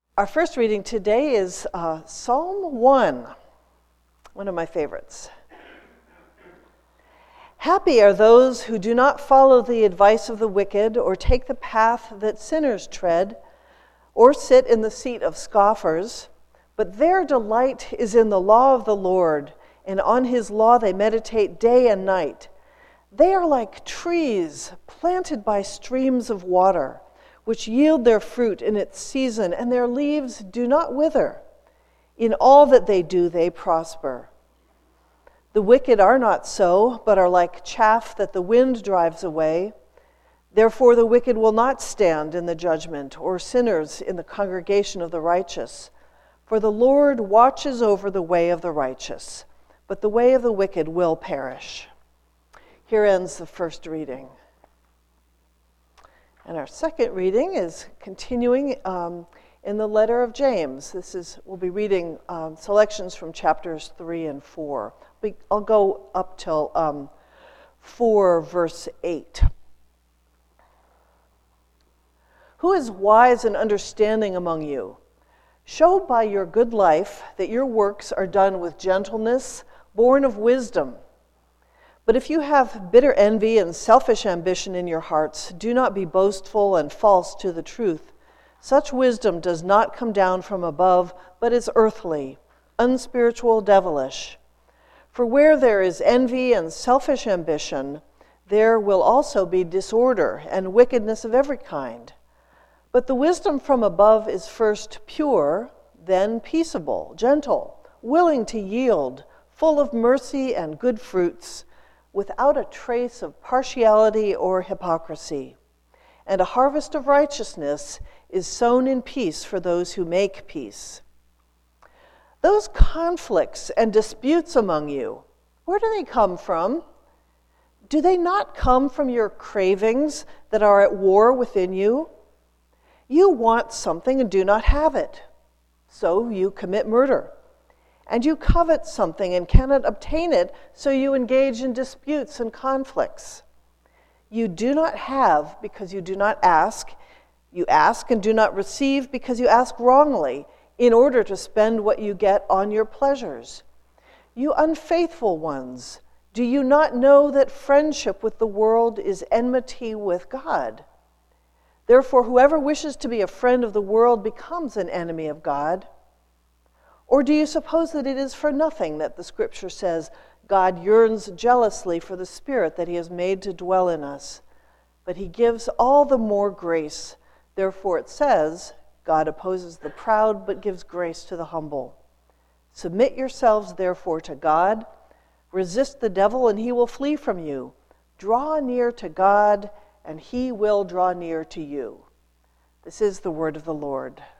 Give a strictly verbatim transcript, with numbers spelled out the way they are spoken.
Our first reading today is uh, Psalm one, one of my favorites. Happy are those who do not follow the advice of the wicked, or take the path that sinners tread, or sit in the seat of scoffers, but their delight is in the law of the Lord, and on his law they meditate day and night. They are like trees planted by streams of water, which yield their fruit in its season, and their leaves do not wither. In all that they do, they prosper. The wicked are not so, but are like chaff that the wind drives away. Therefore the wicked will not stand in the judgment, or sinners in the congregation of the righteous. For the Lord watches over the way of the righteous, but the way of the wicked will perish. Here ends the first reading. And our second reading is continuing um, in the letter of James. This is we'll be reading um, selections from chapters three and four. We, I'll go up till um, four, verse eight. Who is wise and understanding among you? Show by your good life that your works are done with gentleness, born of wisdom. But if you have bitter envy and selfish ambition in your hearts, do not be boastful and false to the truth. Such wisdom does not come down from above, but is earthly, unspiritual, devilish. For where there is envy and selfish ambition, there will also be disorder and wickedness of every kind. But the wisdom from above is first pure, then peaceable, gentle, willing to yield, full of mercy and good fruits, without a trace of partiality or hypocrisy. And a harvest of righteousness is sown in peace for those who make peace. Those conflicts and disputes among you, where do they come from? Do they not come from your cravings that are at war within you? You want something and do not have it, so you commit murder. And you covet something and cannot obtain it, so you engage in disputes and conflicts. You do not have because you do not ask. You ask and do not receive because you ask wrongly, in order to spend what you get on your pleasures. You unfaithful ones, do you not know that friendship with the world is enmity with God? Therefore, whoever wishes to be a friend of the world becomes an enemy of God. Or do you suppose that it is for nothing that the Scripture says, God yearns jealously for the Spirit that he has made to dwell in us, but he gives all the more grace. Therefore it says, God opposes the proud, but gives grace to the humble. Submit yourselves therefore to God. Resist the devil, and he will flee from you. Draw near to God, and he will draw near to you. This is the word of the Lord.